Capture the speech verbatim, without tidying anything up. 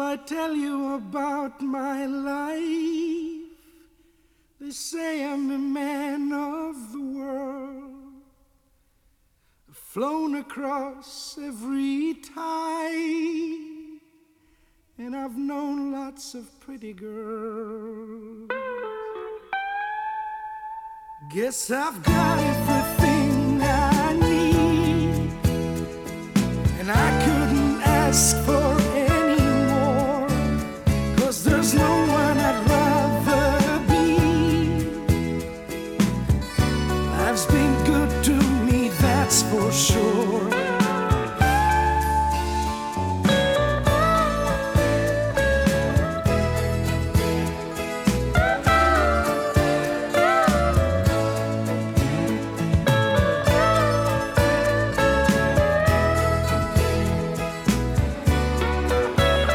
I tell you about my life? They say I'm a man of the world. I've flown across every tide, and I've known lots of pretty girls. Guess I've got everything I need, and I couldn't ask for